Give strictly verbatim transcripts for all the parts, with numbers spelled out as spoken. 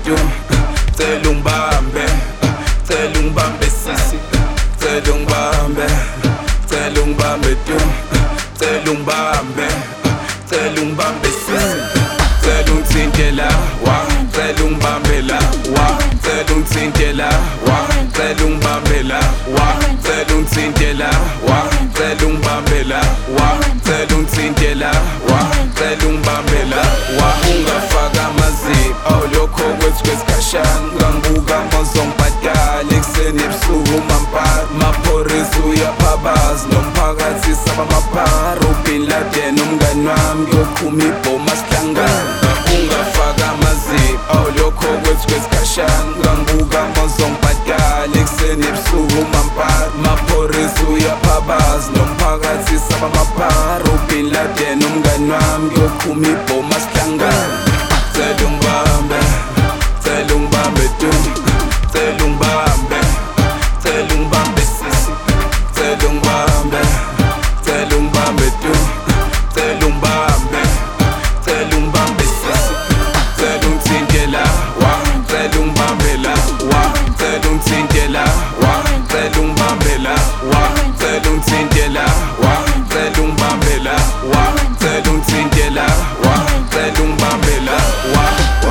tu cela ungibambe, cela ungibambe sisi, cela ungibambe, cela ungibambe tu cela ungibambe, cela ungibambe sisi, cela ungithinte la wa, cela ungibambe la wa, cela ungithinte la wa, cela ungibambe la wa, cela ungithinte la wa, cela ungibambe la wa, cela ungithinte la wa, cela ungibambe la wa. Ungafaka amazipho awulokho kwethu kwesikhashana, ungangibuka mawuzongibhadala ekuseni ebusuku mampara, maphorisa uyaphabaza nomphakathi saba mapara, uBin Laden umngani wami kuyophuma ibhoma sihlangana. Ungafaka amazipho awulokho kwethu kwesikhashana, ungangibuka mawuzongibhadala ekuseni ebusuku mampara, maphorisa uyaphabaza nomphakathi saba mapara, uBin Laden umngani wami kuyophuma ibhoma sihlangana. Cela ungibambe, cela ungibambe tu cela ungibambe, cela ungibambe sisi, cela ungibambe, cela ungibambe tu cela ungibambe, cela ungibambe sisi, cela ungithinte la wa, cela ungibambe la wa, cela ungithinte la wa, cela ungibambe la wa, cela ungithinte la wa, cela ungibambe la wa, cela ungithinte la wa, cela ungibambe la wa.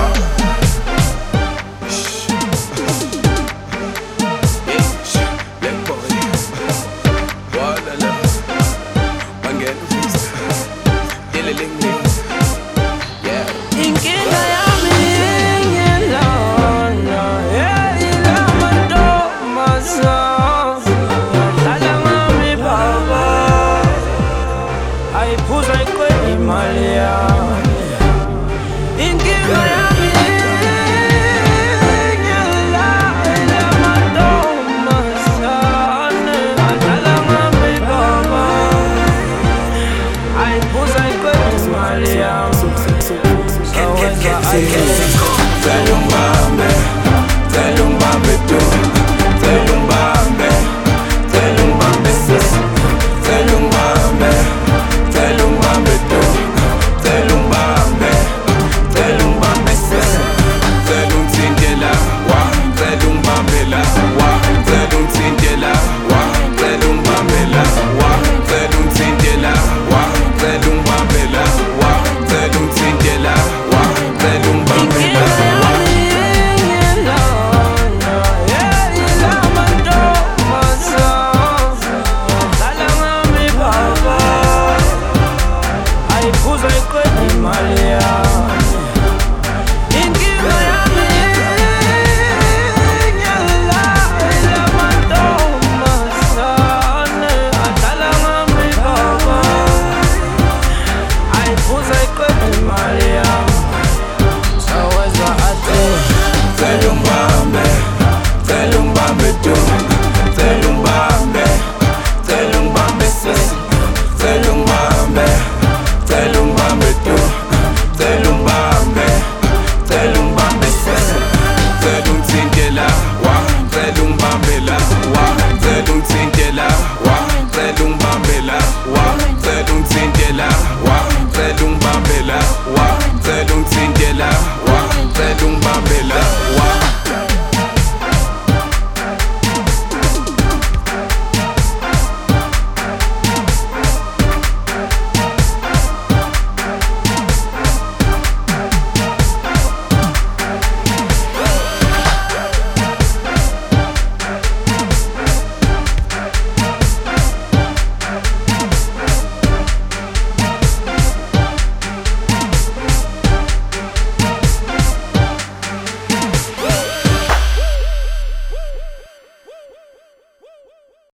Inkinga yami ngiyilona, ila mantombazane adlala ngami baba, ayiphuza iqeda imali yami. Inkinga yami ngiyilona, ila mantombazane adlala ngami baba, ayiphuza iqeda imali yami. Cela ungibambe, cela ungibambe tu cela ungibambe, cela ungibambe sisi, cela ungibambe, cela ungibambe tu cela ungibambe, cela ungibambe sisi, cela ungithinte la wa, cela ungibambe la wa, cela ungithinte la wa, cela ungibambe la wa, cela ungithinte la wa, cela ungibambe la wa, cela ungithinte la wa, cela ungibambe la wa. Ayiphuza iqeda imali yami.